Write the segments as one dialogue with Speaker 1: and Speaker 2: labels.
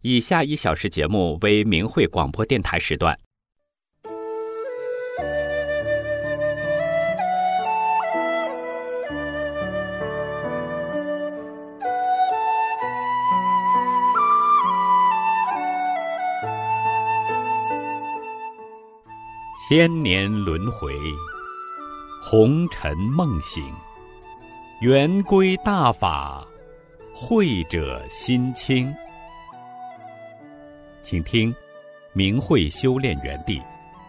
Speaker 1: 以下1小时节目为明慧广播电台时段。千年轮回，红尘梦醒，圆归大法，慧者心清。请听明慧修炼园地。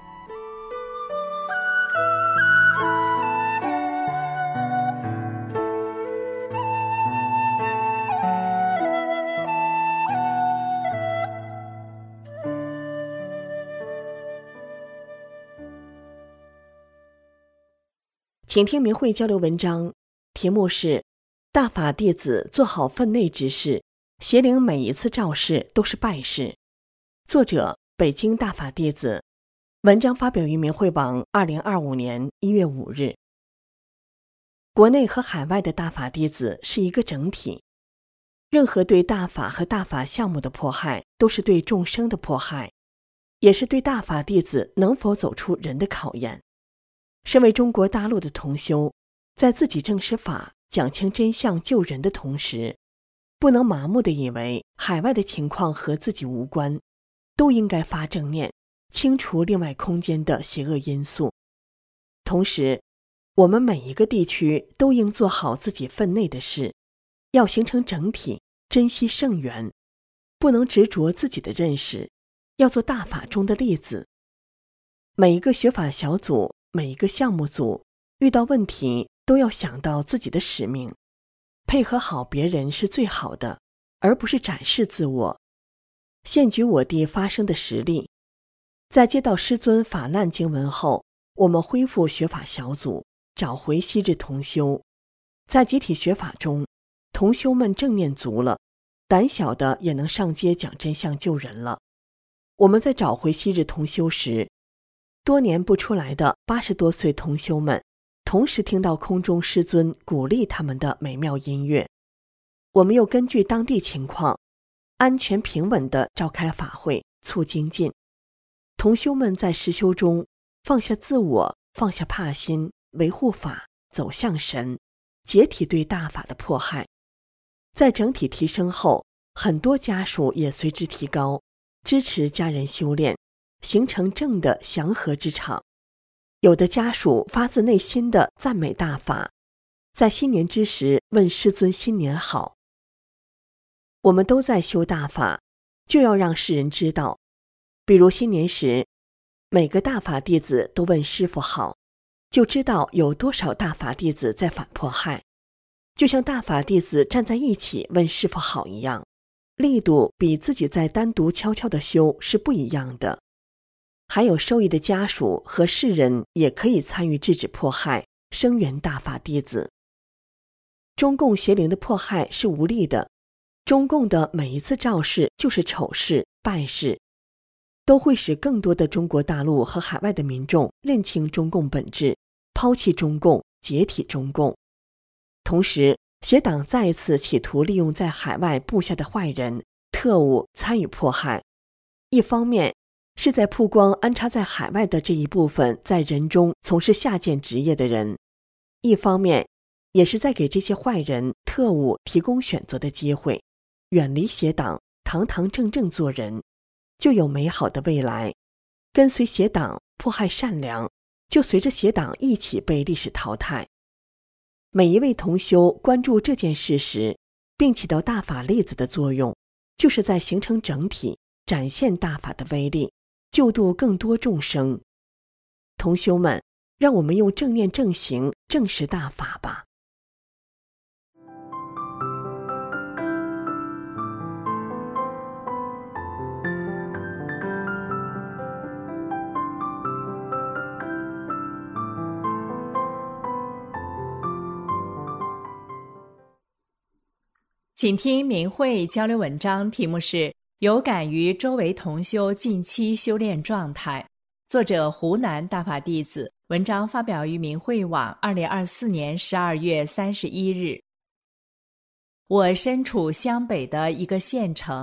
Speaker 2: 请听明慧交流文章，题目是大法弟子做好分内之事，邪灵每一次肇事都是败事。作者北京大法弟子，文章发表于明慧网2025年1月5日。国内和海外的大法弟子是一个整体，任何对大法和大法项目的迫害都是对众生的迫害，也是对大法弟子能否走出人的考验。身为中国大陆的同修，在自己证实法、讲清真相救人的同时，不能麻木地以为海外的情况和自己无关，都应该发正念，清除另外空间的邪恶因素。同时，我们每一个地区都应做好自己分内的事，要形成整体，珍惜圣缘，不能执着自己的认识，要做大法中的例子。每一个学法小组，每一个项目组遇到问题都要想到自己的使命，配合好别人是最好的，而不是展示自我。现举我地发生的实例，在接到师尊法难经文后，我们恢复学法小组，找回昔日同修。在集体学法中，同修们正念足了，胆小的也能上街讲真相救人了。我们在找回昔日同修时，多年不出来的80多岁同修们同时听到空中师尊鼓励他们的美妙音乐。我们又根据当地情况，安全平稳地召开法会，促精进。同修们在实修中放下自我，放下怕心，维护法，走向神，解体对大法的迫害。在整体提升后，很多家属也随之提高，支持家人修炼，形成正的祥和之场。有的家属发自内心的赞美大法，在新年之时问师尊新年好。我们都在修大法，就要让世人知道。比如新年时，每个大法弟子都问师父好，就知道有多少大法弟子在反迫害。就像大法弟子站在一起问师父好一样，力度比自己在单独悄悄地修是不一样的。还有受益的家属和世人也可以参与制止迫害，声援大法弟子。中共邪灵的迫害是无力的，中共的每一次肇事就是丑事、败事，都会使更多的中国大陆和海外的民众认清中共本质，抛弃中共，解体中共。同时，邪党再一次企图利用在海外布下的坏人、特务参与迫害，一方面是在曝光安插在海外的这一部分在人中从事下贱职业的人，一方面也是在给这些坏人、特务提供选择的机会，远离邪党，堂堂正正做人，就有美好的未来。跟随邪党迫害善良，就随着邪党一起被历史淘汰。每一位同修关注这件事时，并起到大法例子的作用，就是在形成整体，展现大法的威力，救度更多众生。同修们，让我们用正念正行证实大法吧。
Speaker 3: 请听明慧交流文章，题目是有感于周围同修近期修炼状态，作者湖南大法弟子，文章发表于明慧网2024年12月31日。我身处湘北的一个县城，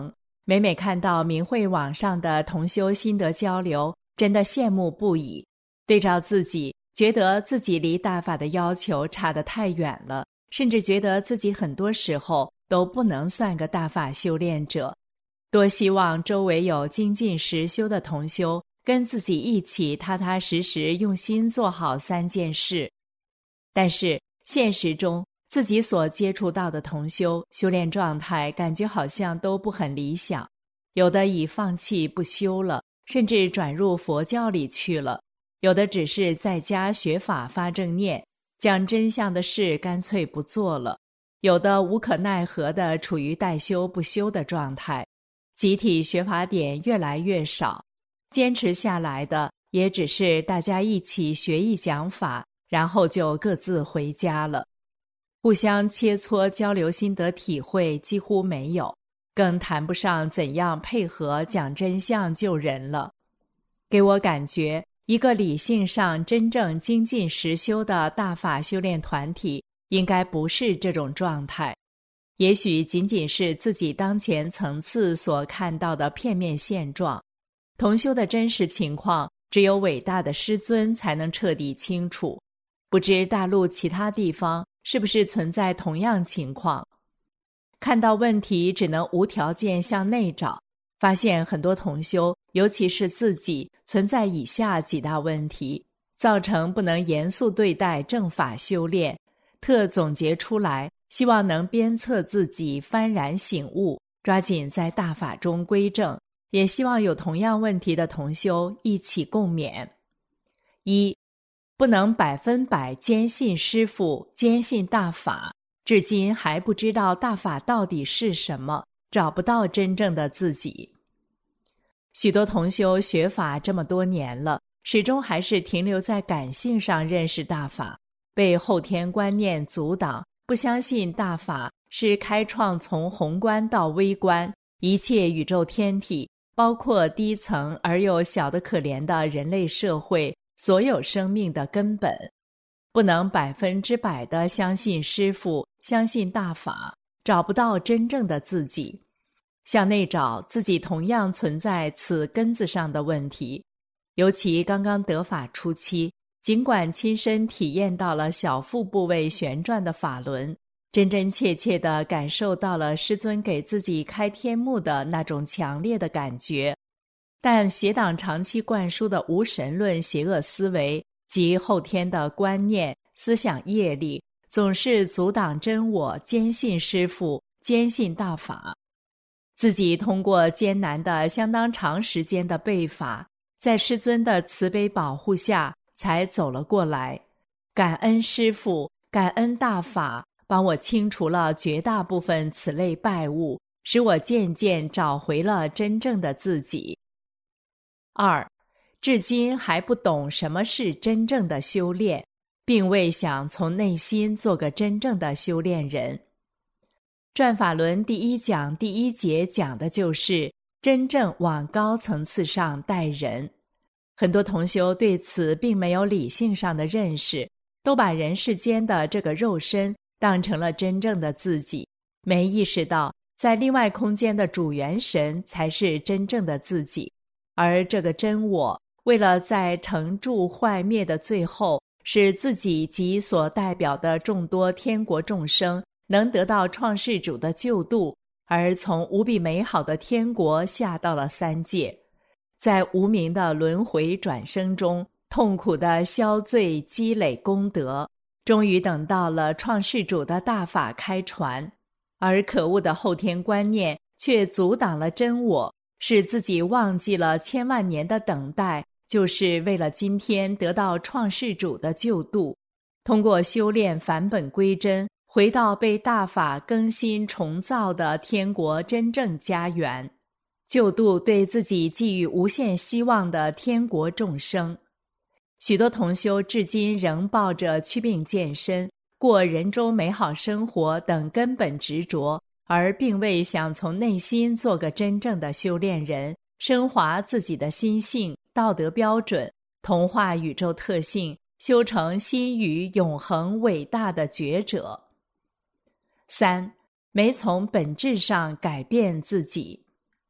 Speaker 3: 每每看到明慧网上的同修心得交流，真的羡慕不已。对照自己，觉得自己离大法的要求差得太远了，甚至觉得自己很多时候都不能算个大法修炼者。多希望周围有精进实修的同修，跟自己一起踏踏实实用心做好3件事。但是现实中，自己所接触到的同修修炼状态感觉好像都不很理想，有的已放弃不修了，甚至转入佛教里去了，有的只是在家学法发正念，讲真相的事干脆不做了，有的无可奈何地处于待修不修的状态。集体学法点越来越少，坚持下来的也只是大家一起学一讲法，然后就各自回家了。互相切磋交流心得体会几乎没有，更谈不上怎样配合讲真相救人了。给我感觉，一个理性上真正精进实修的大法修炼团体，应该不是这种状态。也许仅仅是自己当前层次所看到的片面现状，同修的真实情况，只有伟大的师尊才能彻底清楚。不知大陆其他地方是不是存在同样情况？看到问题只能无条件向内找，发现很多同修，尤其是自己，存在以下几大问题，造成不能严肃对待正法修炼。特总结出来，希望能鞭策自己幡然醒悟，抓紧在大法中归正，也希望有同样问题的同修一起共勉。1，不能100%坚信师父，坚信大法，至今还不知道大法到底是什么，找不到真正的自己。许多同修学法这么多年了，始终还是停留在感性上认识大法，被后天观念阻挡，不相信大法是开创从宏观到微观，一切宇宙天体，包括低层而又小得可怜的人类社会，所有生命的根本。不能100%地相信师父，相信大法，找不到真正的自己。向内找，自己同样存在此根子上的问题。尤其刚刚得法初期，尽管亲身体验到了小腹部位旋转的法轮，真真切切地感受到了师尊给自己开天目的那种强烈的感觉，但邪党长期灌输的无神论邪恶思维及后天的观念、思想业力，总是阻挡真我坚信师父，坚信大法。自己通过艰难的相当长时间的背法，在师尊的慈悲保护下才走了过来。感恩师父，感恩大法，帮我清除了绝大部分此类败物，使我渐渐找回了真正的自己。2，至今还不懂什么是真正的修炼，并未想从内心做个真正的修炼人。转法轮第1讲第1节讲的就是真正往高层次上带人。很多同修对此并没有理性上的认识，都把人世间的这个肉身当成了真正的自己，没意识到在另外空间的主元神才是真正的自己。而这个真我，为了在成住坏灭的最后，使自己及所代表的众多天国众生能得到创世主的救度，而从无比美好的天国下到了3界，在无明的轮回转生中痛苦地消罪积累功德，终于等到了创世主的大法开传。而可恶的后天观念却阻挡了真我，使自己忘记了千万年的等待就是为了今天得到创世主的救度。通过修炼返本归真，回到被大法更新重造的天国真正家园，救度对自己寄予无限希望的天国众生。许多同修至今仍抱着祛病健身、过人中美好生活等根本执着，而并未想从内心做个真正的修炼人，升华自己的心性、道德标准，同化宇宙特性，修成心语永恒伟大的觉者。3，没从本质上改变自己。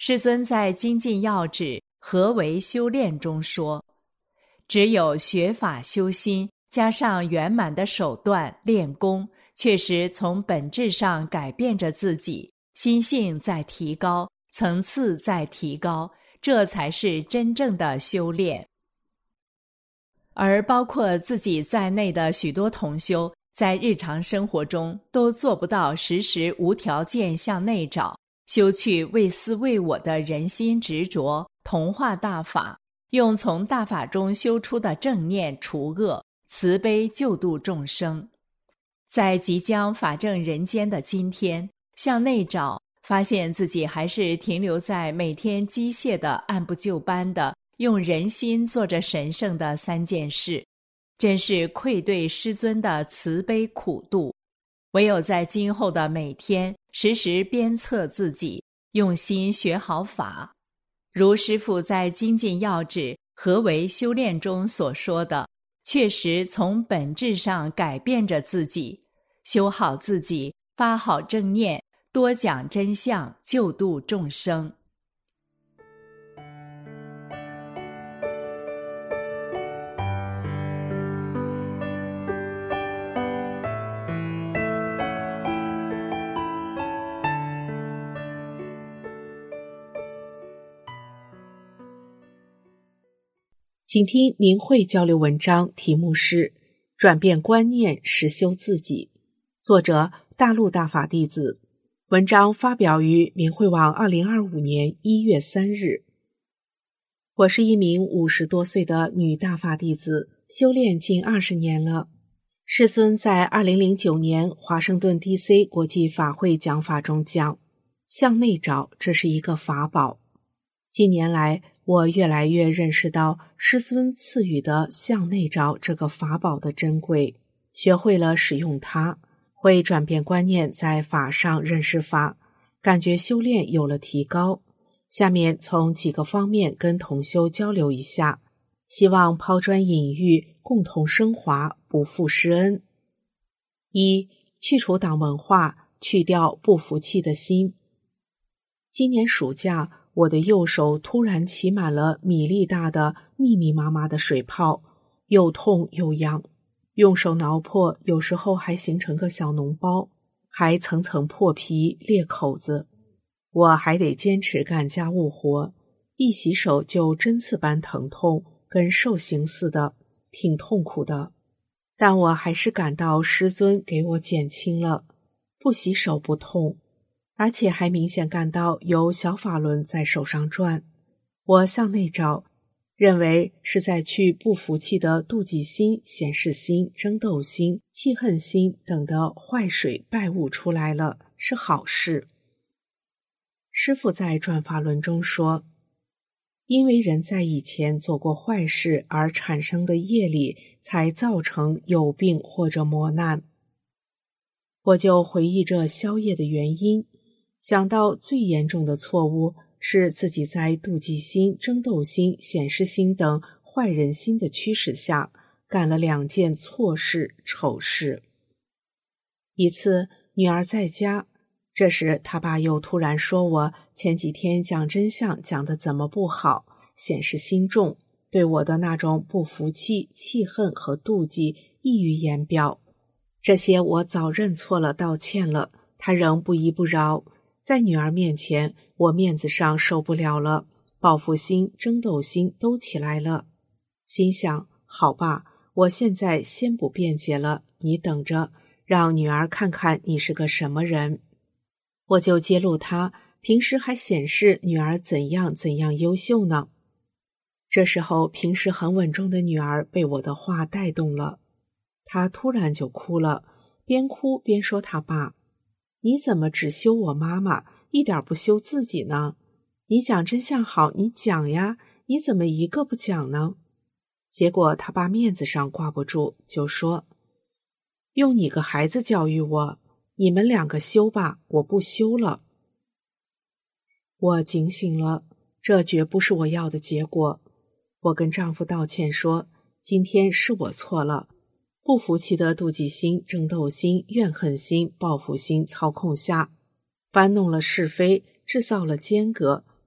Speaker 3: 世尊在《精进要旨何为修炼》中说，只有学法修心，加上圆满的手段练功，确实从本质上改变着自己，心性在提高，层次在提高，这才是真正的修炼。而包括自己在内的许多同修，在日常生活中都做不到时时无条件向内找，修去为私为我的人心执着，同化大法，用从大法中修出的正念除恶，慈悲救度众生。在即将法证人间的今天，向内找，发现自己还是停留在每天机械的按部就班的用人心做着神圣的3件事，真是愧对师尊的慈悲苦度。唯有在今后的每天时时鞭策自己，用心学好法，如师父在《精进要旨何为修炼》中所说的，确实从本质上改变着自己，修好自己，发好正念，多讲真相，救度众生。
Speaker 2: 请听明慧交流文章，题目是转变观念，实修自己，作者大陆大法弟子，文章发表于明慧网2025年1月3日。我是一名50多岁的女大法弟子，修炼近20年了。世尊在2009年华盛顿 DC 国际法会讲法中讲，向内找，这是一个法宝。近年来，我越来越认识到师尊赐予的向内找这个法宝的珍贵，学会了使用它，会转变观念，在法上认识法，感觉修炼有了提高。下面从几个方面跟同修交流一下，希望抛砖引玉，共同升华，不负师恩。1. 去除党文化，去掉不服气的心。今年暑假，我的右手突然起满了米粒大的密密麻麻的水泡，又痛又痒，用手挠破，有时候还形成个小脓包，还层层破皮裂口子。我还得坚持干家务活，一洗手就针刺般疼痛，跟受刑似的，挺痛苦的。但我还是感到师尊给我减轻了，不洗手不痛，而且还明显感到有小法轮在手上转。我向内找，认为是在去不服气的妒忌心、显示心、争斗心、气恨心等的坏水败物出来了，是好事。师父在转法轮中说，因为人在以前做过坏事而产生的业力，才造成有病或者磨难。我就回忆着消业的原因，想到最严重的错误是自己在妒忌心、争斗心、显示心等坏人心的驱使下，干了2件错事、丑事。一次，女儿在家，这时他爸又突然说我前几天讲真相讲得怎么不好，显示心重，对我的那种不服气、气恨和妒忌溢于言表。这些我早认错了，道歉了，他仍不依不饶。在女儿面前，我面子上受不了了，报复心、争斗心都起来了。心想，好吧，我现在先不辩解了，你等着，让女儿看看你是个什么人。我就揭露她，平时还显示女儿怎样怎样优秀呢。这时候，平时很稳重的女儿被我的话带动了，她突然就哭了，边哭边说她爸，你怎么只修我妈妈，一点不修自己呢？你讲真相好，你讲呀，你怎么一个不讲呢？结果他爸面子上挂不住，就说，用你个孩子教育我，你们2个修吧，我不修了。我警醒了，这绝不是我要的结果。我跟丈夫道歉说，今天是我错了，不服气的妒忌心、争斗心、怨恨心、报复心操控下，搬弄了是非，制造了间隔，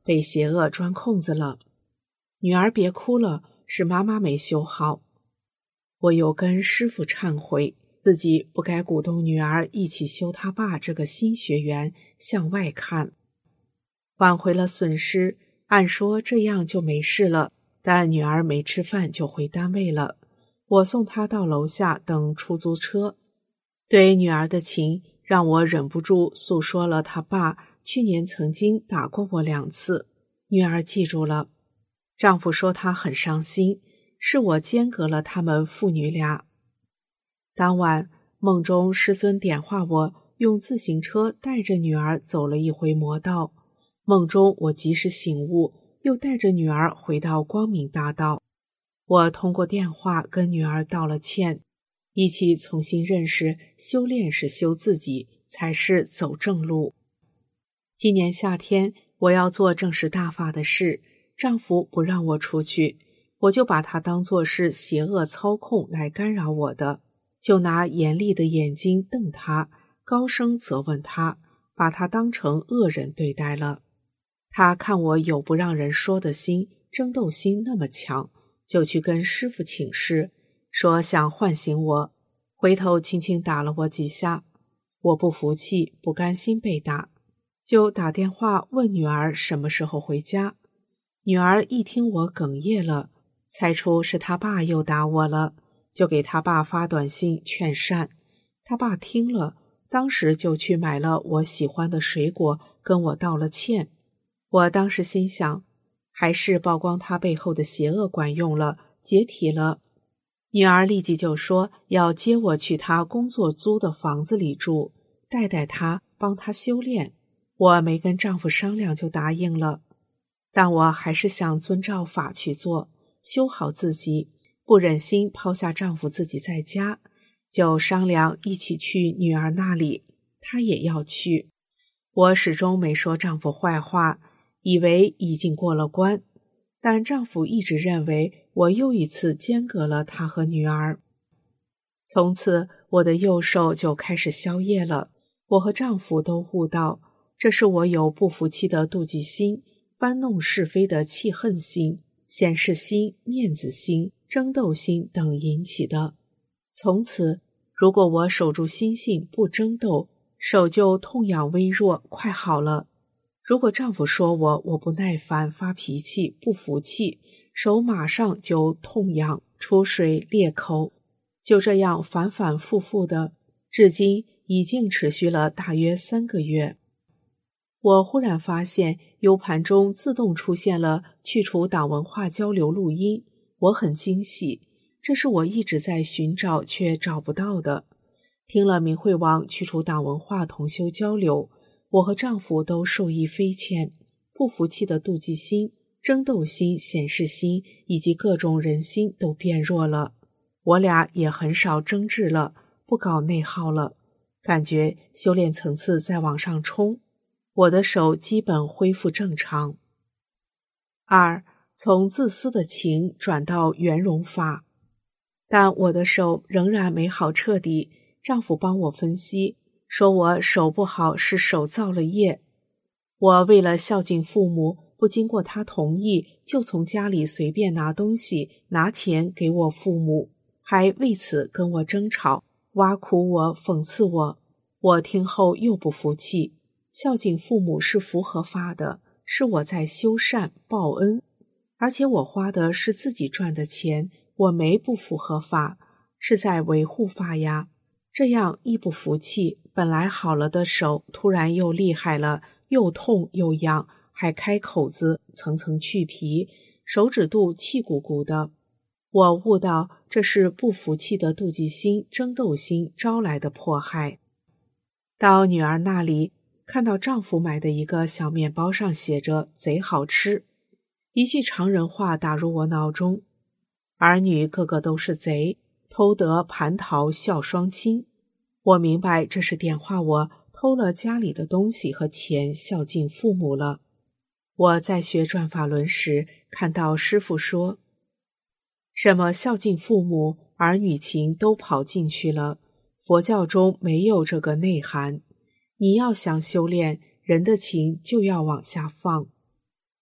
Speaker 4: 被邪恶钻空子了。女儿别哭了，是妈妈没修好。我又跟师父忏悔，自己不该鼓动女儿一起修他爸这个新学员向外看。挽回了损失，按说这样就没事了，但女儿没吃饭就回单位了。我送她到楼下等出租车。对女儿的情，让我忍不住诉说了她爸去年曾经打过我2次。女儿记住了。丈夫说他很伤心，是我间隔了他们父女俩。当晚梦中师尊点化我，用自行车带着女儿走了一回魔道。梦中我及时醒悟，又带着女儿回到光明大道。我通过电话跟女儿道了歉，一起重新认识修炼是修自己，才是走正路。今年夏天我要做正式大法的事，丈夫不让我出去，我就把他当作是邪恶操控来干扰我的，就拿严厉的眼睛瞪他，高声责问他，把他当成恶人对待了。他看我有不让人说的心，争斗心那么强，就去跟师父请示，说想唤醒我，回头轻轻打了我几下。我不服气，不甘心被打，就打电话问女儿什么时候回家。女儿一听我哽咽了，猜出是他爸又打我了，就给他爸发短信劝善。他爸听了，当时就去买了我喜欢的水果，跟我道了歉。我当时心想，还是曝光他背后的邪恶管用了，解体了。女儿立即就说要接我去她工作租的房子里住，带带她，帮她修炼。我没跟丈夫商量就答应了，但我还是想遵照法去做，修好自己，不忍心抛下丈夫自己在家，就商量一起去女儿那里，她也要去。我始终没说丈夫坏话，以为已经过了关，但丈夫一直认为我又一次间隔了他和女儿。从此我的右手就开始消业了。我和丈夫都悟到，这是我有不服气的妒忌心，搬弄是非的气恨心，显示心、面子心、争斗心等引起的。从此，如果我守住心性不争斗，手就痛痒微弱，快好了。如果丈夫说我不耐烦、发脾气、不服气，手马上就痛痒、出水、裂口，就这样反反复复的，至今已经持续了大约3个月。我忽然发现 U 盘中自动出现了去除党文化交流录音，我很惊喜，这是我一直在寻找却找不到的。听了明慧网去除党文化同修交流，我和丈夫都受益匪浅，不服气的妒忌心、争斗心、显示心以及各种人心都变弱了。我俩也很少争执了，不搞内耗了，感觉修炼层次在往上冲，我的手基本恢复正常。2. 从自私的情转到圆融法。但我的手仍然没好彻底，丈夫帮我分析，说我手不好是手造了业。我为了孝敬父母，不经过他同意，就从家里随便拿东西、拿钱给我父母，还为此跟我争吵，挖苦我、讽刺我。我听后又不服气，孝敬父母是符合法的，是我在修善报恩，而且我花的是自己赚的钱，我没不符合法，是在维护法呀。这样一不服气，本来好了的手突然又厉害了，又痛又痒，还开口子，层层去皮，手指肚气鼓鼓的。我悟到这是不服气的妒忌心、争斗心招来的迫害。到女儿那里，看到丈夫买的一个小面包上写着贼好吃，一句常人话打入我脑中，儿女个个都是贼，偷得蟠桃笑双亲。我明白这是点化我偷了家里的东西和钱，孝敬父母了。我在学转法轮时，看到师父说，什么孝敬父母、儿女情都跑进去了，佛教中没有这个内涵。你要想修炼，人的情就要往下放。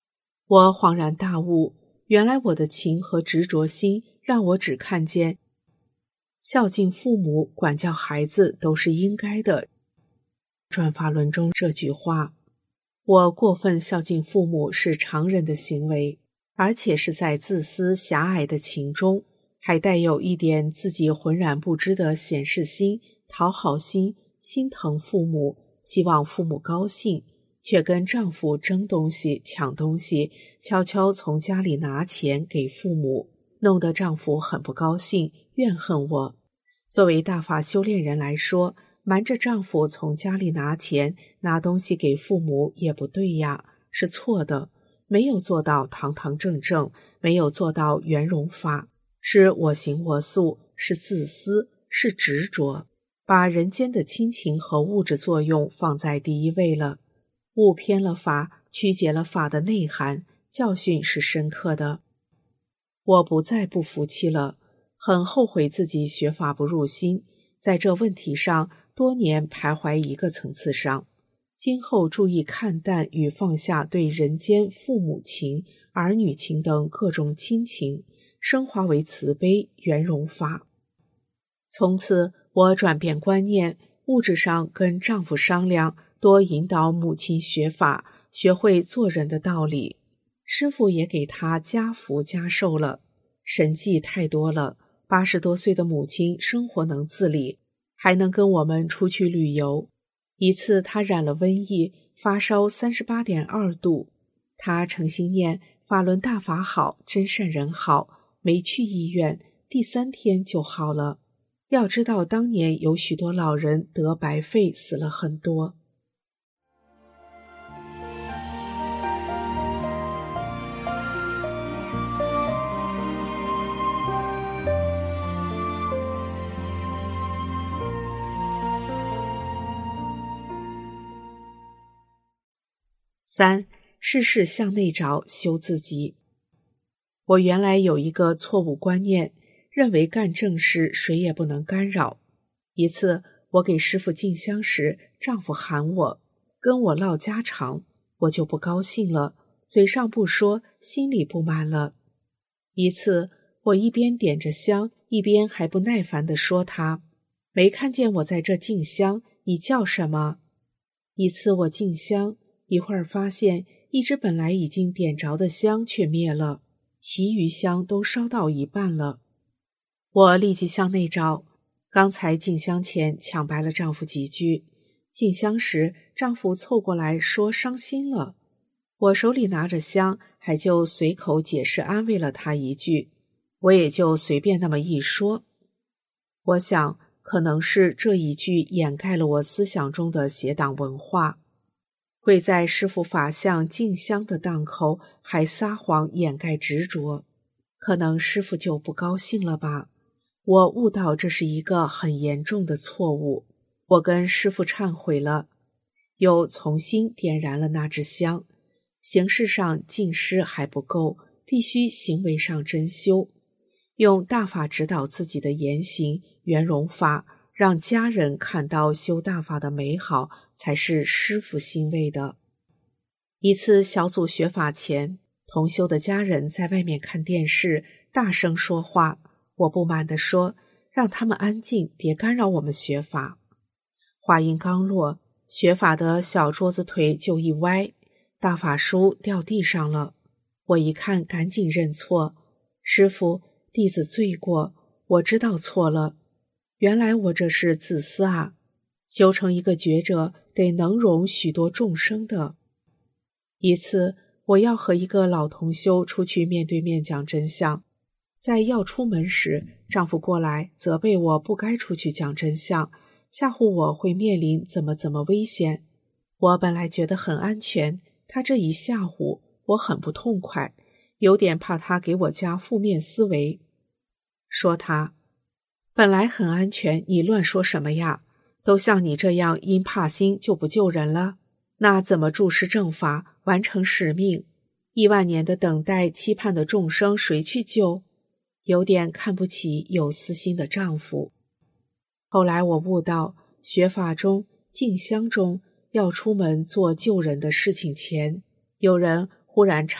Speaker 4: 我恍然大悟，原来我的情和执着心让我只看见孝敬父母、管教孩子都是应该的。转法轮中这句话，我过分孝敬父母是常人的行为，而且是在自私狭隘的情中，还带有一点自己浑然不知的显示心、讨好心，心疼父母，希望父母高兴，却跟丈夫争东西、抢东西，悄悄从家里拿钱给父母，弄得丈夫很不高兴，怨恨我。作为大法修炼人来说，瞒着丈夫从家里拿钱、拿东西给父母也不对呀，是错的，没有做到堂堂正正，没有做到圆融法，是我行我素，是自私，是执着，把人间的亲情和物质作用放在第一位了，误偏了法，曲解了法的内涵，教训是深刻的。我不再不服气了，很后悔自己学法不入心，在这问题上多年徘徊一个层次上，今后注意看淡与放下对人间父母情、儿女情等各种亲情，升华为慈悲圆融法。从此我转变观念，物质上跟丈夫商量，多引导母亲学法，学会做人的道理。师父也给她加福加寿了，神迹太多了。80多岁的母亲生活能自理，还能跟我们出去旅游。一次她染了瘟疫，发烧38.2度，她诚心念法轮大法好，真善人好，没去医院，第3天就好了。要知道当年有许多老人得白肺死了很多。3. 事事向内找，修自己。我原来有一个错误观念，认为干正事谁也不能干扰。一次我给师父进香时，丈夫喊我，跟我唠家常，我就不高兴了，嘴上不说，心里不满了。一次我一边点着香，一边还不耐烦地说他，没看见我在这进香，你叫什么？一次我进香，一会儿发现一支本来已经点着的香却灭了，其余香都烧到一半了。我立即向内找，刚才进香前抢白了丈夫几句，进香时丈夫凑过来说伤心了，我手里拿着香，还就随口解释安慰了他一句，我也就随便那么一说。我想可能是这一句掩盖了我思想中的邪党文化，跪在师父法像进香的档口还撒谎掩盖执着，可能师父就不高兴了吧。我悟到这是一个很严重的错误，我跟师父忏悔了，又重新点燃了那支香。形式上敬师还不够，必须行为上真修，用大法指导自己的言行，圆融法，让家人看到修大法的美好，才是师父欣慰的。一次小组学法前，同修的家人在外面看电视，大声说话，我不满地说，让他们安静，别干扰我们学法。话音刚落，学法的小桌子腿就一歪，大法书掉地上了。我一看赶紧认错，师父，弟子罪过，我知道错了。原来我这是自私啊，修成一个觉者得能容许多众生的。一次我要和一个老同修出去面对面讲真相，在要出门时，丈夫过来责备我不该出去讲真相，吓唬我会面临怎么危险。我本来觉得很安全，他这一吓唬我很不痛快，有点怕他给我加负面思维。说他本来很安全，你乱说什么呀？都像你这样因怕心就不救人了，那怎么注释正法，完成使命？1万年的等待期盼的众生谁去救？有点看不起有私心的丈夫。后来我悟到，学法中进香中要出门做救人的事情前，有人忽然插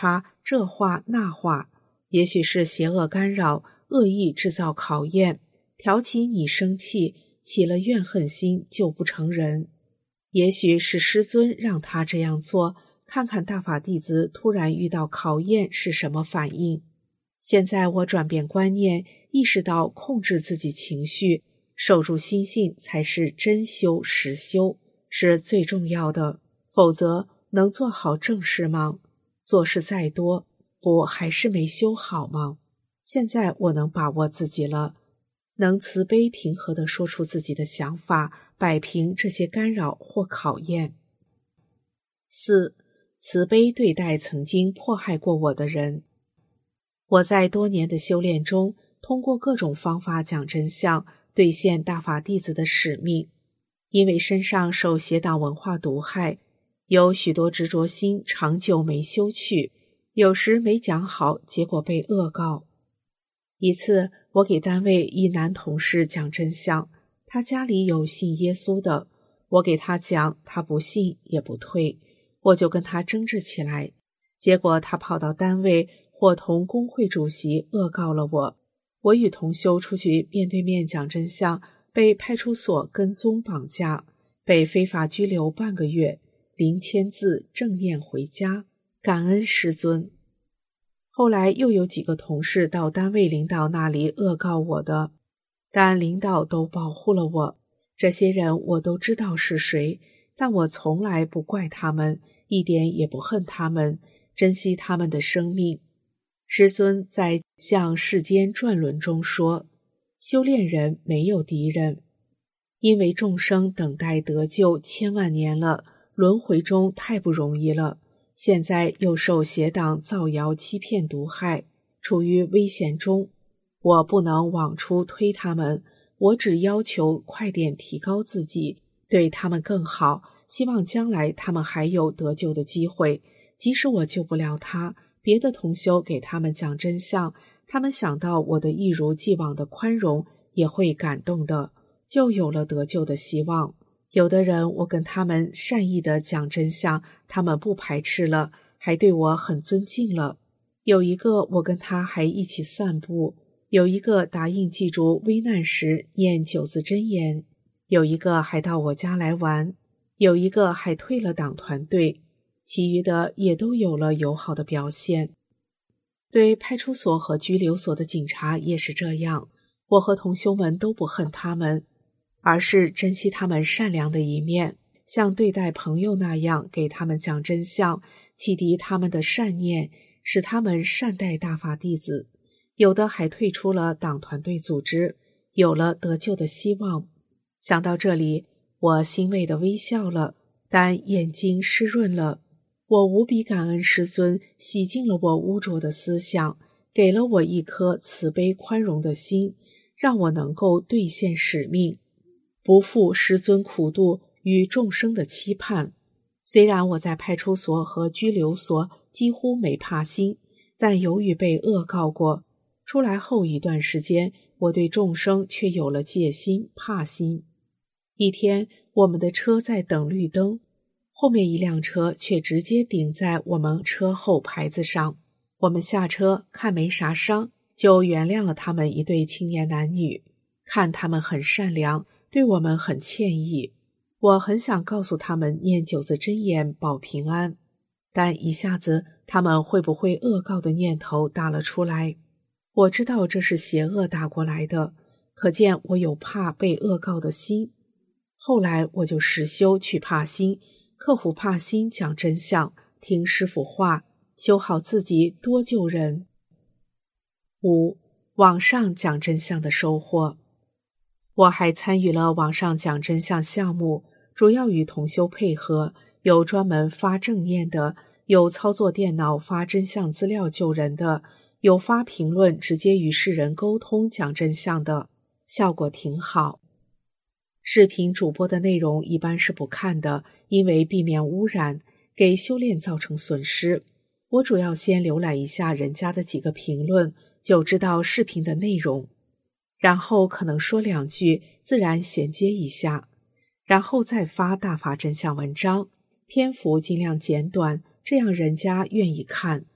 Speaker 4: 这话那话，也许是邪恶干扰，恶意制造考验，挑起你生气，起了怨恨心就不成人。也许是师尊让他这样做，看看大法弟子突然遇到考验是什么反应。现在我转变观念，意识到控制自己情绪，守住心性才是真修实修，是最重要的。否则能做好正事吗？做事再多，不还是没修好吗？现在我能把握自己了，能慈悲平和地说出自己的想法，摆平这些干扰或考验。4. 慈悲对待曾经迫害过我的人。我在多年的修炼中，通过各种方法讲真相，兑现大法弟子的使命。因为身上受邪党文化毒害，有许多执着心长久没修去，有时没讲好，结果被恶告。一次，我给单位一男同事讲真相，他家里有信耶稣的，我给他讲，他不信也不退，我就跟他争执起来，结果他跑到单位伙同工会主席恶告了我。我与同修出去面对面讲真相，被派出所跟踪绑架，被非法拘留半个月，零签字正念回家，感恩师尊。后来又有几个同事到单位领导那里恶告我的，但领导都保护了我。这些人我都知道是谁，但我从来不怪他们，一点也不恨他们，珍惜他们的生命。师尊在《向世间转轮》中说，修炼人没有敌人，因为众生等待得救千万年了，轮回中太不容易了，现在又受邪党造谣欺骗毒害，处于危险中。我不能往出推他们，我只要求快点提高自己，对他们更好，希望将来他们还有得救的机会。即使我救不了他，别的同修给他们讲真相，他们想到我的一如既往的宽容，也会感动的，就有了得救的希望。有的人我跟他们善意的讲真相，他们不排斥了，还对我很尊敬了。有一个我跟他还一起散步，有一个答应记住危难时念9字真言，有一个还到我家来玩，有一个还退了党团队，其余的也都有了友好的表现。对派出所和拘留所的警察也是这样，我和同修们都不恨他们，而是珍惜他们善良的一面，像对待朋友那样给他们讲真相，启迪他们的善念，使他们善待大法弟子。有的还退出了党团队组织，有了得救的希望。想到这里，我欣慰地微笑了，但眼睛湿润了。我无比感恩师尊洗净了我污浊的思想，给了我一颗慈悲宽容的心，让我能够兑现使命，不负师尊苦度与众生的期盼。虽然我在派出所和拘留所几乎没怕心，但由于被恶告过，出来后一段时间，我对众生却有了戒心、怕心。一天，我们的车在等绿灯，后面一辆车却直接顶在我们车后牌子上。我们下车看没啥伤，就原谅了他们一对青年男女，看他们很善良，对我们很歉意。我很想告诉他们念9字真言保平安，但一下子他们会不会恶告的念头打了出来。我知道这是邪恶打过来的，可见我有怕被恶告的心。后来我就实修去怕心，克服怕心，讲真相，听师父话，修好自己，多救人。5. 网上讲真相的收获。我还参与了网上讲真相项目，主要与同修配合，有专门发正念的，有操作电脑发真相资料救人的，有发评论直接与世人沟通讲真相的，效果挺好。视频主播的内容一般是不看的，因为避免污染，给修炼造成损失。我主要先浏览一下人家的几个评论，就知道视频的内容，然后可能说2句，自然衔接一下，然后再发大法真相文章，篇幅尽量简短，这样人家愿意看。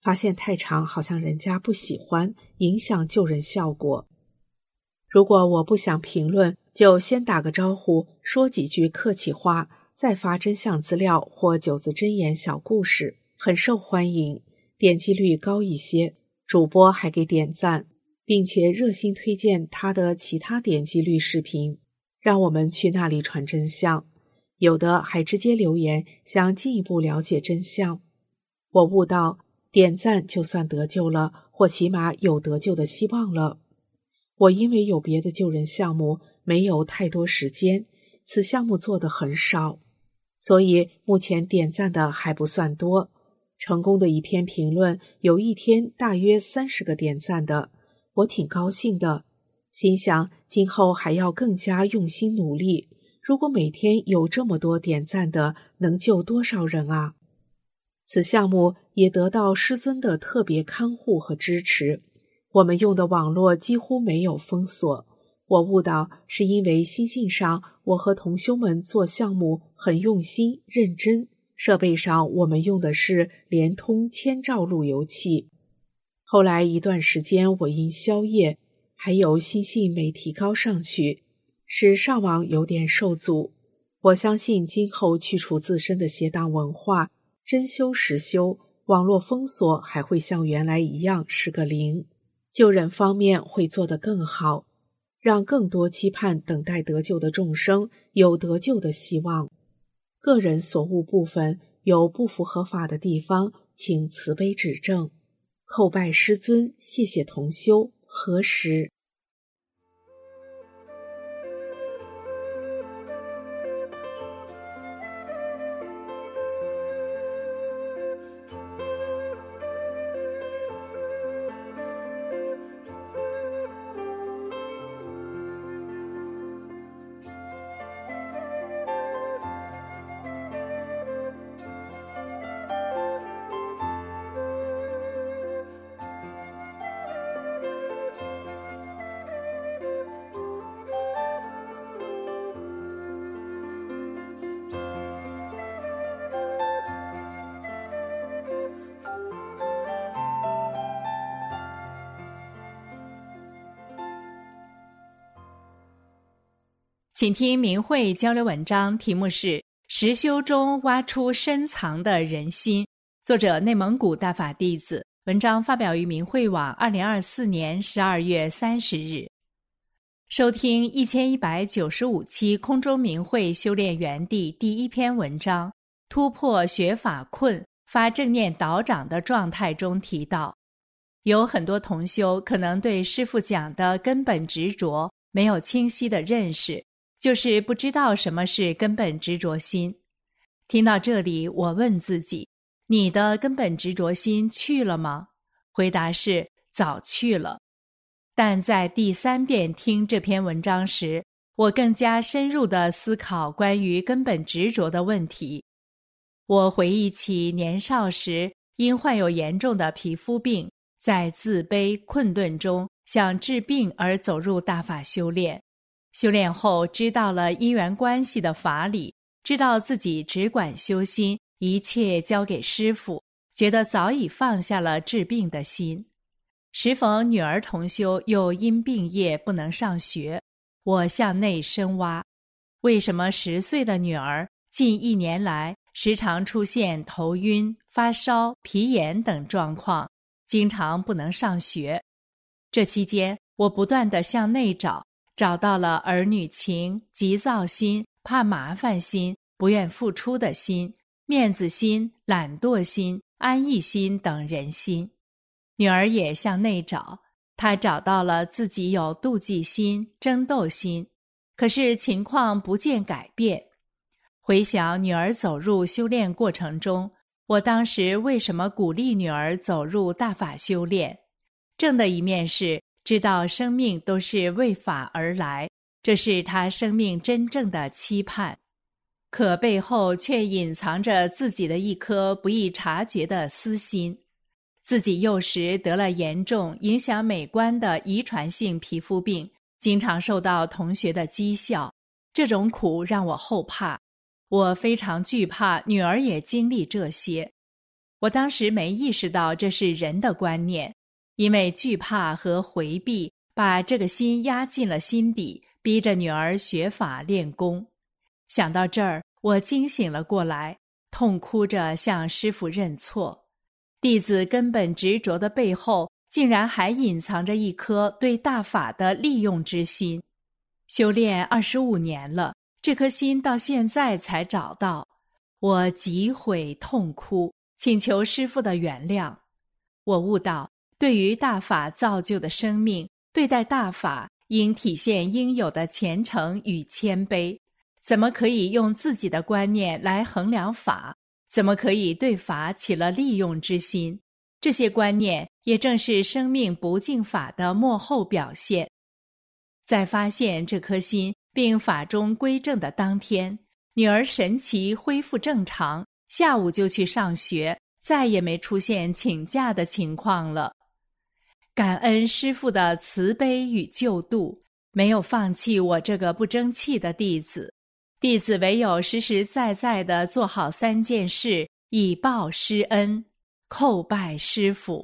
Speaker 4: 发现太长好像人家不喜欢，影响救人效果。如果我不想评论，就先打个招呼，说几句客气话，再发真相资料或9字真言小故事，很受欢迎，点击率高一些，主播还给点赞，并且热心推荐他的其他点击率视频，让我们去那里传真相。有的还直接留言，想进一步了解真相。我悟到，点赞就算得救了，或起码有得救的希望了。我因为有别的救人项目，没有太多时间，此项目做得很少，所以目前点赞的还不算多。成功的一篇评论，有一天大约30个点赞的，我挺高兴的，心想今后还要更加用心努力。如果每天有这么多点赞的，能救多少人啊？此项目也得到师尊的特别看护和支持，我们用的网络几乎没有封锁。我悟到，是因为心性上，我和同修们做项目很用心认真，设备上我们用的是联通千兆路由器。后来一段时间我因宵夜还有心性没提高上去，使上网有点受阻。我相信今后去除自身的邪党文化，真修实修，网络封锁还会像原来一样是个0，救人方面会做得更好，让更多期盼等待得救的众生有得救的希望。个人所悟部分有不符合法的地方，请慈悲指正。叩拜师尊，谢谢同修，何时？
Speaker 3: 请听明慧交流文章，题目是《实修中挖出深藏的人心》，作者内蒙古大法弟子，文章发表于明慧网2024年12月30日。收听1195期空中明慧修炼园地第1篇文章，突破学法困，发正念导长的状态中提到，有很多同修可能对师父讲的根本执着没有清晰的认识，就是不知道什么是根本执着心。听到这里，我问自己，你的根本执着心去了吗？回答是早去了。但在第3遍听这篇文章时，我更加深入地思考关于根本执着的问题。我回忆起年少时因患有严重的皮肤病，在自卑困顿中想治病而走入大法修炼。修炼后知道了因缘关系的法理，知道自己只管修心，一切交给师父，觉得早已放下了治病的心。时逢女儿同修又因病业不能上学，我向内深挖，为什么10岁的女儿近1年来时常出现头晕、发烧、皮炎等状况，经常不能上学？这期间我不断地向内找到了儿女情、急躁心、怕麻烦心、不愿付出的心、面子心、懒惰心、安逸心等人心。女儿也向内找，她找到了自己有妒忌心、争斗心，可是情况不见改变。回想女儿走入修炼过程中，我当时为什么鼓励女儿走入大法修炼？正的一面是知道生命都是为法而来，这是他生命真正的期盼，可背后却隐藏着自己的一颗不易察觉的私心。自己幼时得了严重影响美观的遗传性皮肤病，经常受到同学的讥笑，这种苦让我后怕，我非常惧怕女儿也经历这些。 我当时没意识到这是人的观念，因为惧怕和回避把这个心压进了心底，逼着女儿学法练功。想到这儿，我惊醒了过来，痛哭着向师父认错。弟子根本执着的背后，竟然还隐藏着一颗对大法的利用之心。修炼25年了，这颗心到现在才找到。我极悔痛哭，请求师父的原谅。我悟到，对于大法造就的生命，对待大法应体现应有的虔诚与谦卑。怎么可以用自己的观念来衡量法？怎么可以对法起了利用之心？这些观念也正是生命不净法的末后表现。在发现这颗心并法中归正的当天，女儿神奇恢复正常，下午就去上学，再也没出现请假的情况了。感恩师父的慈悲与救度，没有放弃我这个不争气的弟子。弟子唯有实实在在地做好3件事，以报师恩，叩拜师父。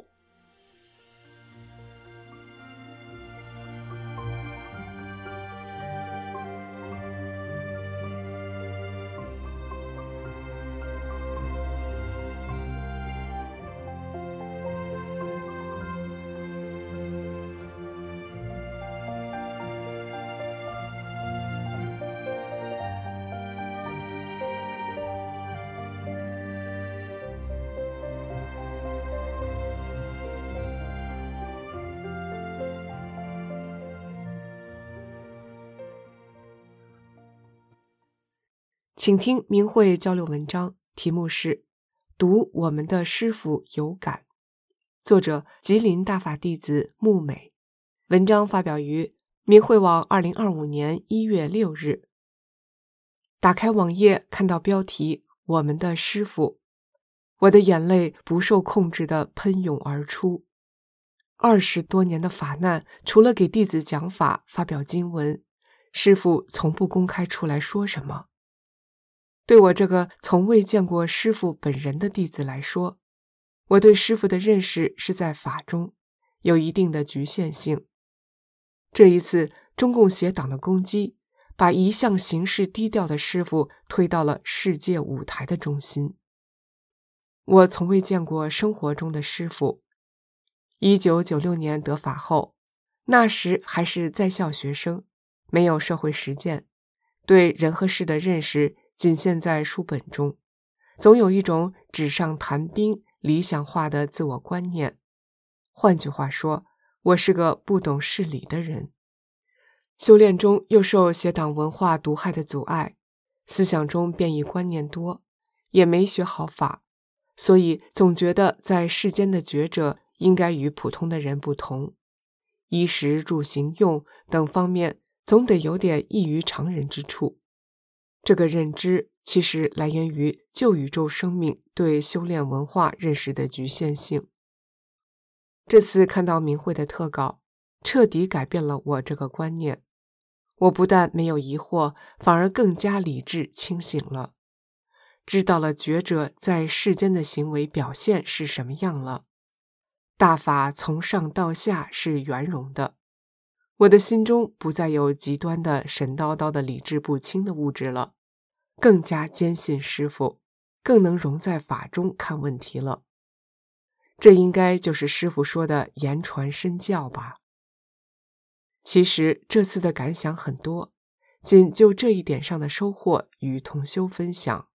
Speaker 5: 请听明慧交流文章，题目是读我们的师父有感，作者吉林大法弟子穆美，文章发表于明慧网2025年1月6日。打开网页，看到标题我们的师父，我的眼泪不受控制地喷涌而出。20多年的法难，除了给弟子讲法发表经文，师父从不公开出来说什么。对我这个从未见过师父本人的弟子来说，我对师父的认识是在法中，有一定的局限性。这一次中共邪党的攻击，把一向行事低调的师父推到了世界舞台的中心。我从未见过生活中的师父。1996年得法后，那时还是在校学生，没有社会实践，对人和事的认识仅限在书本中，总有一种纸上谈兵、理想化的自我观念。换句话说，我是个不懂事理的人。修炼中又受邪党文化毒害的阻碍，思想中变异观念多，也没学好法，所以总觉得在世间的觉者应该与普通的人不同，衣食住行用等方面总得有点异于常人之处。这个认知其实来源于旧宇宙生命对修炼文化认识的局限性。这次看到明慧的特稿，彻底改变了我这个观念。我不但没有疑惑，反而更加理智清醒了，知道了觉者在世间的行为表现是什么样了。大法从上到下是圆融的，我的心中不再有极端的神叨叨的理智不清的物质了，更加坚信师父，更能融在法中看问题了。这应该就是师父说的言传身教吧。其实这次的感想很多，仅就这一点上的收获与同修分享。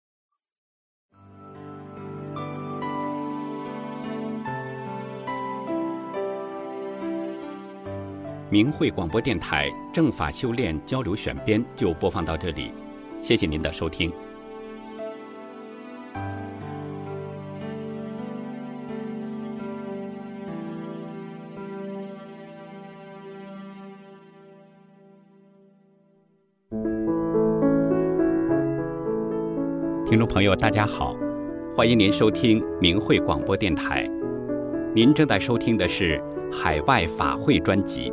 Speaker 1: 明慧广播电台正法修炼交流选编就播放到这里，谢谢您的收听。听众朋友大家好，欢迎您收听明慧广播电台，您正在收听的是海外法会专辑。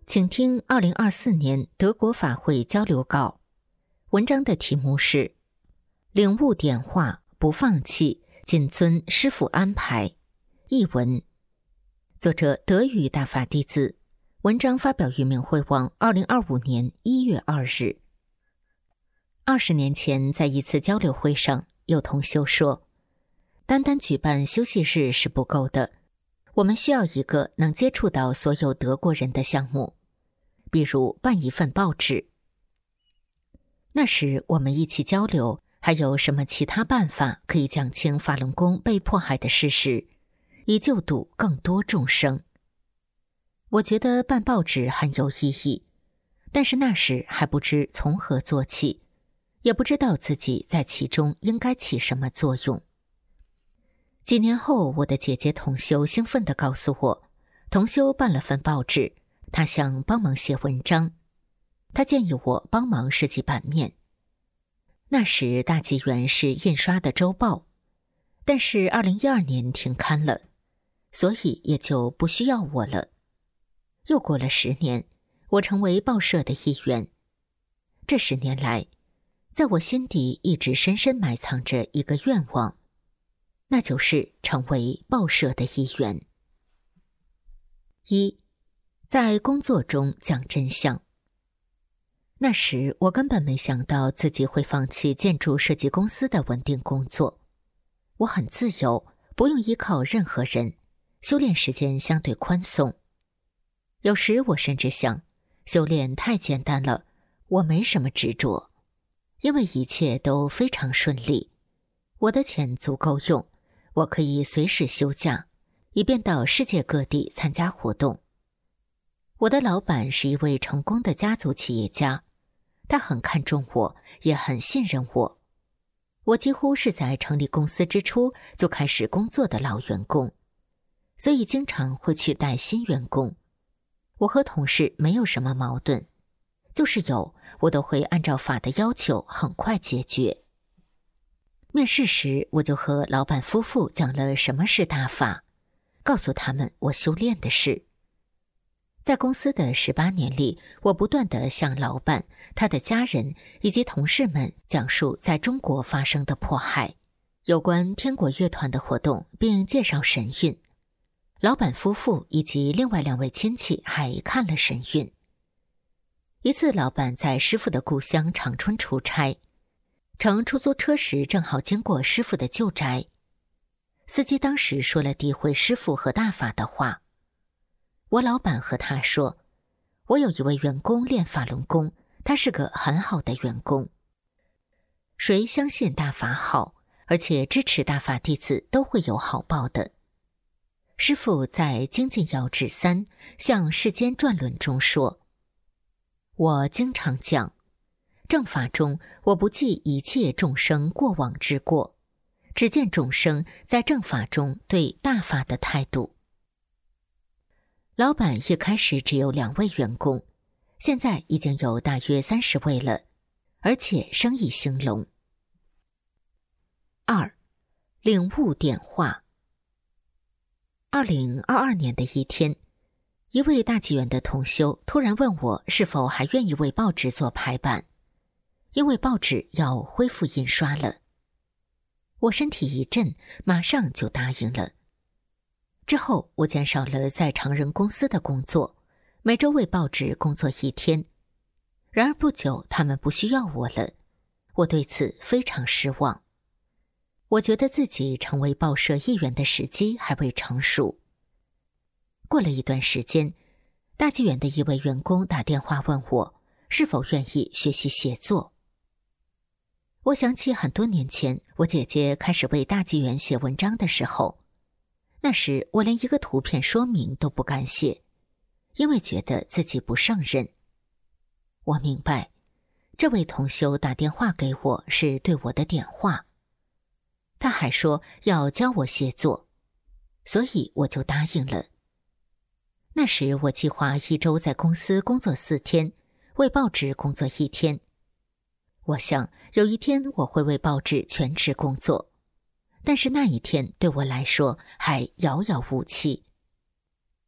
Speaker 6: 请听2024年德国法会交流稿。文章的题目是领悟点化，不放弃，谨遵师父安排。译文，作者德语大法弟子。文章发表于明慧网2025年1月2日。20年前，在一次交流会上，有同修说，单单举办休息日是不够的，我们需要一个能接触到所有德国人的项目，比如办一份报纸。那时我们一起交流，还有什么其他办法可以讲清法轮功被迫害的事实，以救度更多众生。我觉得办报纸很有意义，但是那时还不知从何做起，也不知道自己在其中应该起什么作用。几年后，我的姐姐同修兴奋地告诉我，同修办了份报纸，她想帮忙写文章，她建议我帮忙设计版面。那时大纪元是印刷的周报，但是2012年停刊了，所以也就不需要我了。又过了10年，我成为报社的一员。这10年来，在我心底一直深深埋藏着一个愿望，那就是成为报社的一员。1，在工作中讲真相。那时我根本没想到自己会放弃建筑设计公司的稳定工作。我很自由，不用依靠任何人，修炼时间相对宽松。有时我甚至想，修炼太简单了，我没什么执着，因为一切都非常顺利。我的钱足够用，我可以随时休假，以便到世界各地参加活动。我的老板是一位成功的家族企业家，他很看重我，也很信任我。我几乎是在成立公司之初就开始工作的老员工，所以经常会去带新员工。我和同事没有什么矛盾，就是有，我都会按照法的要求很快解决。面试时，我就和老板夫妇讲了什么是大法，告诉他们我修炼的事。在公司的18年里，我不断地向老板、他的家人以及同事们讲述在中国发生的迫害，有关天国乐团的活动，并介绍神韵。老板夫妇以及另外2位亲戚还看了神韵。一次，老板在师父的故乡长春出差，乘出租车时正好经过师父的旧宅。司机当时说了诋毁师父和大法的话。我老板和他说，我有一位员工练法轮功，他是个很好的员工。谁相信大法好，而且支持大法弟子，都会有好报的。师父在《精进要旨3向世间转论》中说，我经常讲，正法中我不计一切众生过往之过，只见众生在正法中对大法的态度。老板一开始只有2位员工，现在已经有大约30位了，而且生意兴隆。2，领悟点化。2022年的一天，一位大纪元的同修突然问我是否还愿意为报纸做排版，因为报纸要恢复印刷了。我身体一震，马上就答应了。之后我减少了在常人公司的工作，每周为报纸工作1天。然而不久他们不需要我了，我对此非常失望。我觉得自己成为报社一员的时机还未成熟。过了一段时间，大纪元的一位员工打电话问我是否愿意学习写作。我想起很多年前我姐姐开始为大纪元写文章的时候，那时我连一个图片说明都不敢写，因为觉得自己不胜任。我明白，这位同修打电话给我是对我的点化。他还说要教我写作，所以我就答应了。那时我计划1周在公司工作4天，为报纸工作1天。我想有一天我会为报纸全职工作，但是那一天对我来说还遥遥无期。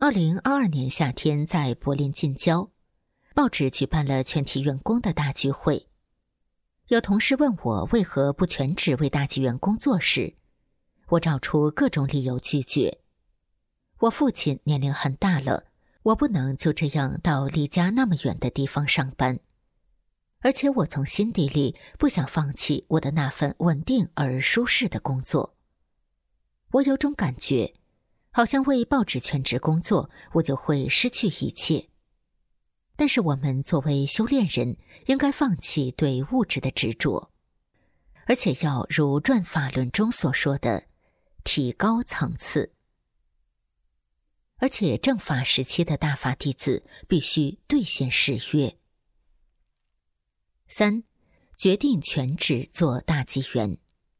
Speaker 6: 2022年夏天在柏林近郊，报纸举办了全体员工的大聚会。有同事问我为何不全职为大剧院工作时，我找出各种理由拒绝。我父亲年龄很大了，我不能就这样到离家那么远的地方上班，而且我从心底里不想放弃我的那份稳定而舒适的工作。我有种感觉，好像为报纸全职工作，我就会失去一切。但是我们作为修炼人，应该放弃对物质的执着，而且要如转法轮中所说的，提高层次。而且正法时期的大法弟子必须兑现誓约。3. 决定全职做大纪元。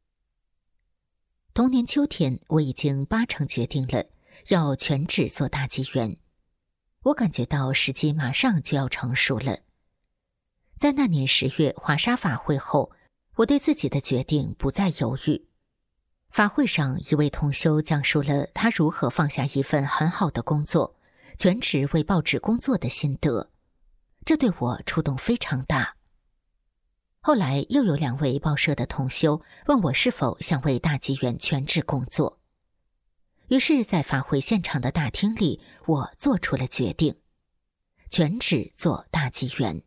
Speaker 6: 同年秋天，我已经80%决定了要全职做大纪元。我感觉到时机马上就要成熟了。在那年10月华沙法会后，我对自己的决定不再犹豫。法会上，一位同修讲述了他如何放下一份很好的工作，全职为报纸工作的心得，这对我触动非常大。后来又有2位报社的同修问我是否想为大纪元全职工作，于是在法会现场的大厅里，我做出了决定，全职做大纪元。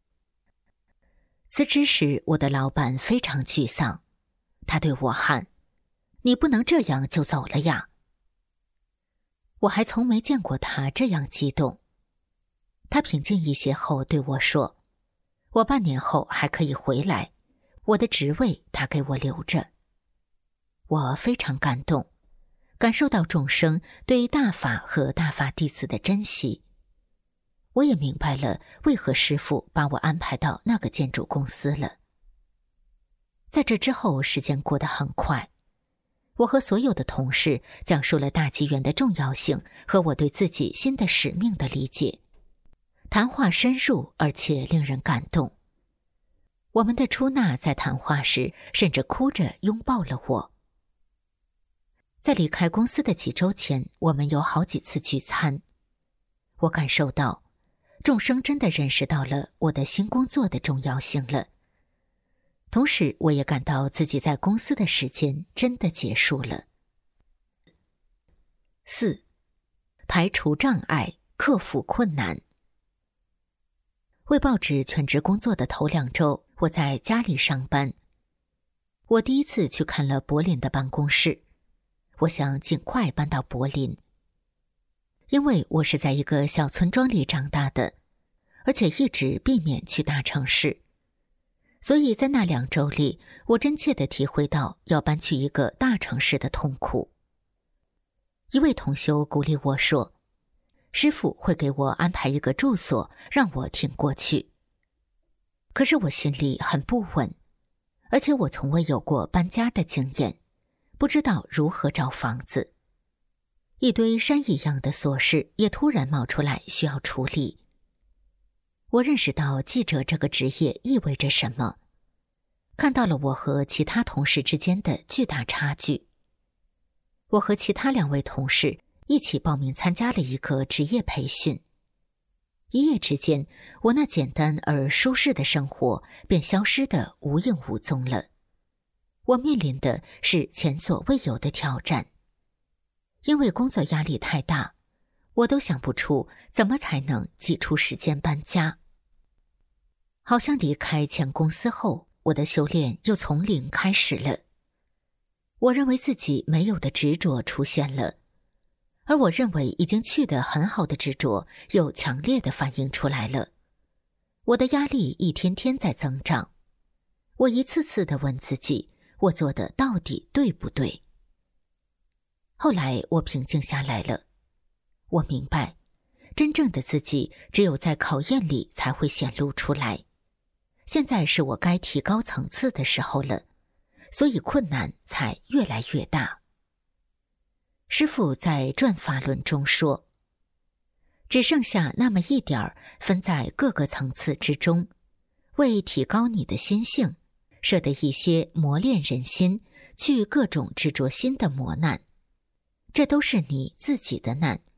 Speaker 6: 辞职时，我的老板非常沮丧，他对我喊：“你不能这样就走了呀！”我还从没见过他这样激动。他平静一些后对我说：“我半年后还可以回来，我的职位他给我留着。”我非常感动，感受到众生对大法和大法弟子的珍惜。我也明白了为何师父把我安排到那个建筑公司了。在这之后，时间过得很快。我和所有的同事讲述了大纪元的重要性和我对自己新的使命的理解。谈话深入而且令人感动。我们的出纳在谈话时甚至哭着拥抱了我。在离开公司的几周前，我们有好几次聚餐。我感受到众生真的认识到了我的新工作的重要性了。同时，我也感到自己在公司的时间真的结束了。4. 排除障碍，克服困难。为报纸全职工作的头2周，我在家里上班。我第一次去看了柏林的办公室，我想尽快搬到柏林。因为我是在一个小村庄里长大的，而且一直避免去大城市，所以在那2周里，我真切地体会到要搬去一个大城市的痛苦。一位同修鼓励我说，师父会给我安排一个住所，让我挺过去。可是我心里很不稳，而且我从未有过搬家的经验，不知道如何找房子。一堆山一样的琐事也突然冒出来，需要处理。我认识到记者这个职业意味着什么，看到了我和其他同事之间的巨大差距。我和其他2位同事一起报名参加了一个职业培训。一夜之间，我那简单而舒适的生活便消失得无影无踪了。我面临的是前所未有的挑战。因为工作压力太大，我都想不出怎么才能挤出时间搬家。好像离开前公司后，我的修炼又从零开始了。我认为自己没有的执着出现了，而我认为已经去得很好的执着又强烈地反映出来了。我的压力一天天在增长。我一次次地问自己，我做的到底对不对？后来我平静下来了，我明白，真正的自己只有在考验里才会显露出来。现在是我该提高层次的时候了，所以困难才越来越大。师父在转法轮中说，只剩下那么一点儿分在各个层次之中，为提高你的心性，设的一些磨练人心，去各种执着心的磨难。这都是你自己的难，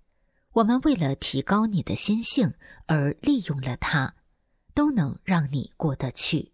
Speaker 6: 我们为了提高你的心性而利用了它，都能让你过得去。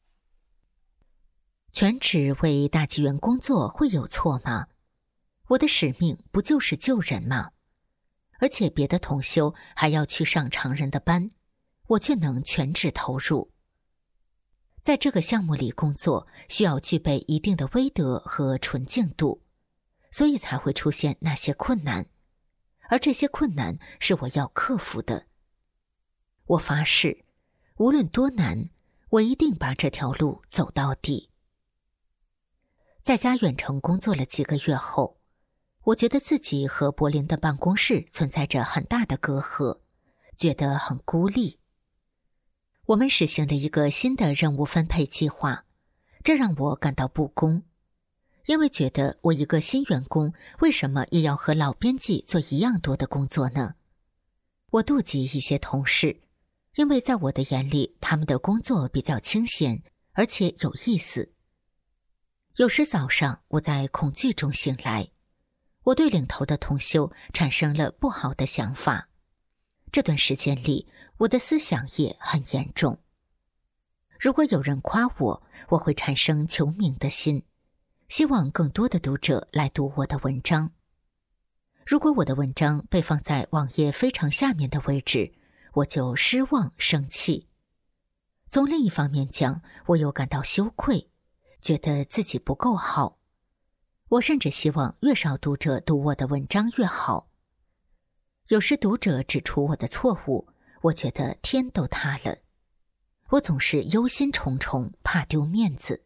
Speaker 6: 全职为大纪元工作会有错吗？我的使命不就是救人吗？而且别的同修还要去上常人的班，我却能全职投入。在这个项目里工作，需要具备一定的威德和纯净度，所以才会出现那些困难，而这些困难是我要克服的。我发誓，无论多难，我一定把这条路走到底。在家远程工作了几个月后，我觉得自己和柏林的办公室存在着很大的隔阂，觉得很孤立。我们实行了一个新的任务分配计划，这让我感到不公，因为觉得我一个新员工为什么也要和老编辑做一样多的工作呢？我妒忌一些同事，因为在我的眼里，他们的工作比较清闲，而且有意思。有时早上我在恐惧中醒来，我对领头的同修产生了不好的想法。这段时间里，我的思想也很严重。如果有人夸我，我会产生求名的心，希望更多的读者来读我的文章。如果我的文章被放在网页非常下面的位置，我就失望生气。从另一方面讲，我又感到羞愧，觉得自己不够好。我甚至希望越少读者读我的文章越好。有时读者指出我的错误，我觉得天都塌了。我总是忧心忡忡，怕丢面子。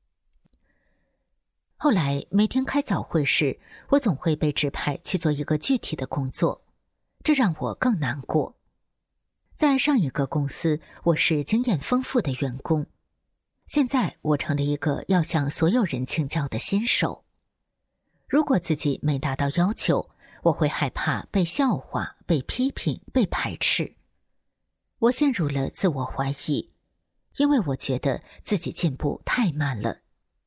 Speaker 6: 后来每天开早会时，我总会被指派去做一个具体的工作，这让我更难过。在上一个公司，我是经验丰富的员工，现在我成了一个要向所有人请教的新手。如果自己没达到要求，我会害怕被笑话、被批评、被排斥。我陷入了自我怀疑，因为我觉得自己进步太慢了。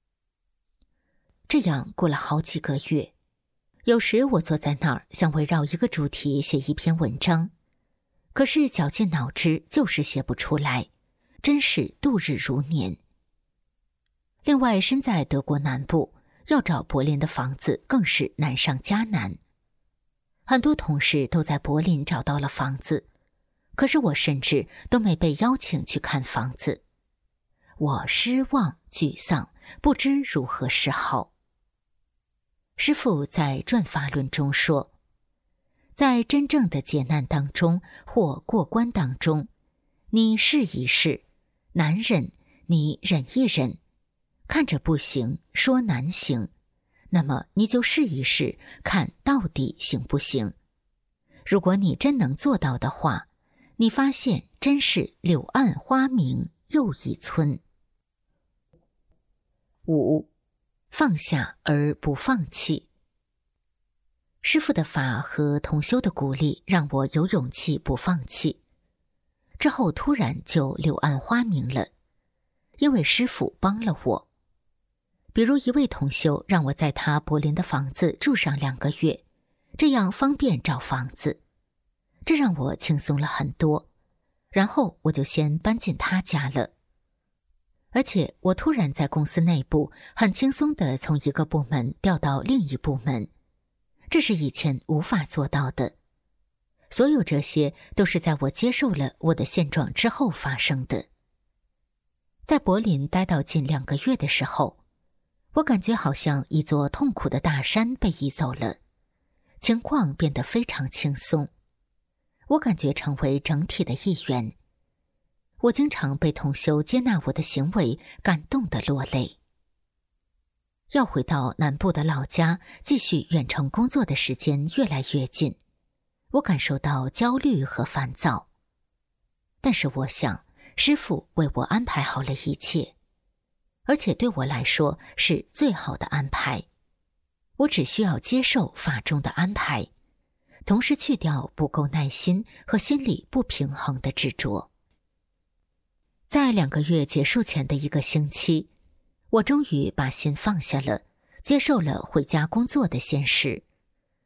Speaker 6: 这样过了好几个月，有时我坐在那儿想围绕一个主题写一篇文章，可是绞尽脑汁就是写不出来，真是度日如年。另外，身在德国南部，要找柏林的房子更是难上加难。很多同事都在柏林找到了房子，可是我甚至都没被邀请去看房子。我失望、沮丧，不知如何是好。师父在转法论中说，在真正的劫难当中或过关当中，你试一试，难忍你忍一忍，看着不行，说难行，那么你就试一试，看到底行不行。如果你真能做到的话，你发现真是柳暗花明又一村。5. 放下而不放弃。师父的法和同修的鼓励让我有勇气不放弃，之后突然就柳暗花明了，因为师父帮了我。比如一位同修让我在他柏林的房子住上2个月，这样方便找房子，这让我轻松了很多，然后我就先搬进他家了。而且我突然在公司内部很轻松地从一个部门调到另一部门，这是以前无法做到的。所有这些都是在我接受了我的现状之后发生的。在柏林待到近2个月的时候，我感觉好像一座痛苦的大山被移走了，情况变得非常轻松。我感觉成为整体的一员。我经常被同修接纳我的行为感动得落泪。要回到南部的老家继续远程工作的时间越来越近，我感受到焦虑和烦躁。但是我想，师父为我安排好了一切，而且对我来说是最好的安排。我只需要接受法中的安排，同时去掉不够耐心和心理不平衡的执着。在2个月结束前的1个星期，我终于把心放下了，接受了回家工作的现实。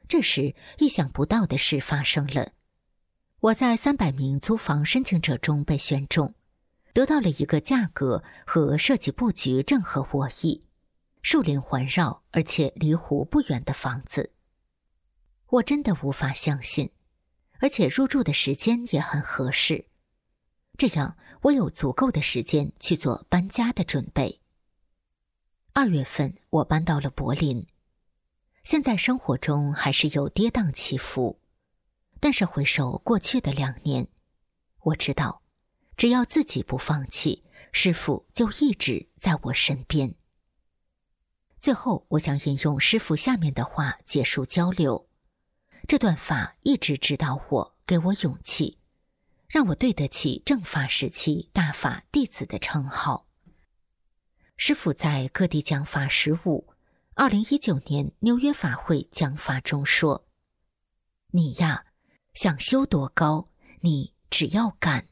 Speaker 6: 这时，意想不到的事发生了。我在300名租房申请者中被选中，得到了一个价格和设计布局正合我意、树林环绕而且离湖不远的房子。我真的无法相信，而且入住的时间也很合适。这样，我有足够的时间去做搬家的准备。2月份，我搬到了柏林。现在生活中还是有跌宕起伏，但是回首过去的2年，我知道，只要自己不放弃，师父就一直在我身边。最后，我想引用师父下面的话结束交流。这段法一直指导我，给我勇气，让我对得起正法时期大法弟子的称号。师父在各地讲法152019年纽约法会讲法中说：“你呀，想修多高，你只要敢。”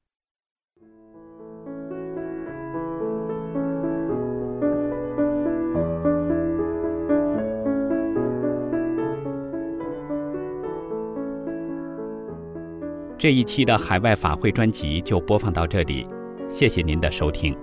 Speaker 1: 这一期的海外法会专辑就播放到这里，谢谢您的收听。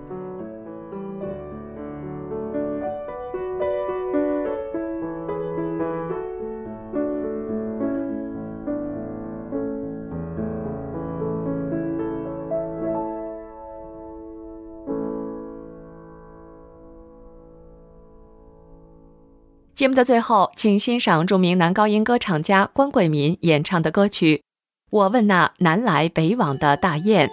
Speaker 3: 节目的最后，请欣赏著名男高音歌唱家关贵民演唱的歌曲《我问那南来北往的大雁》。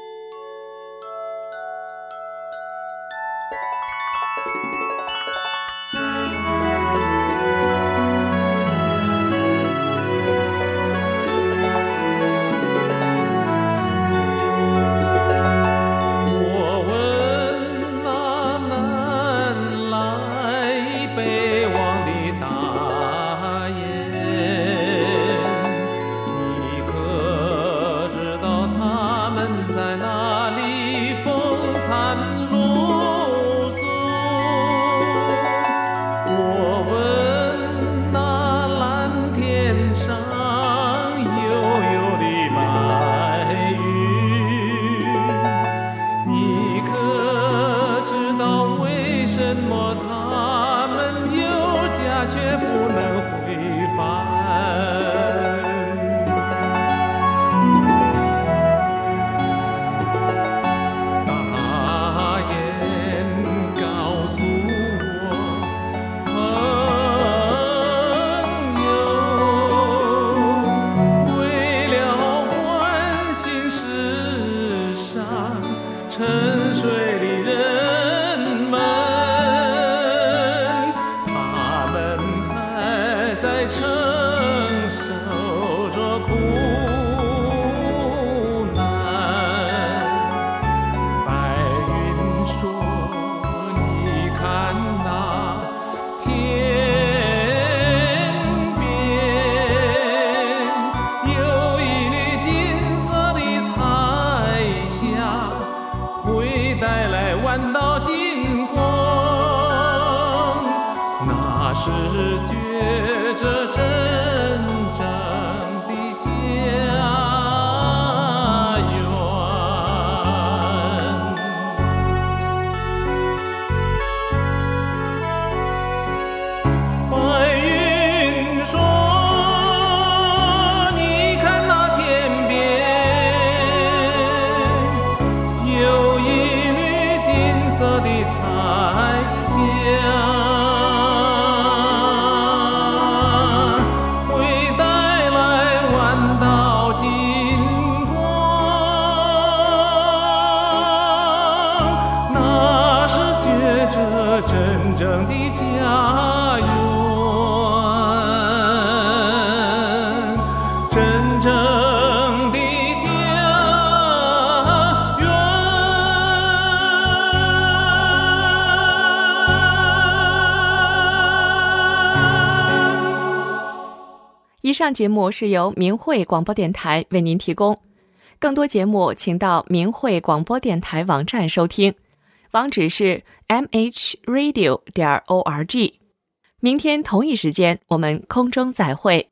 Speaker 3: 以上节目是由明慧广播电台为您提供，更多节目请到明慧广播电台网站收听，网址是 mhradio.org。明天同一时间我们空中再会。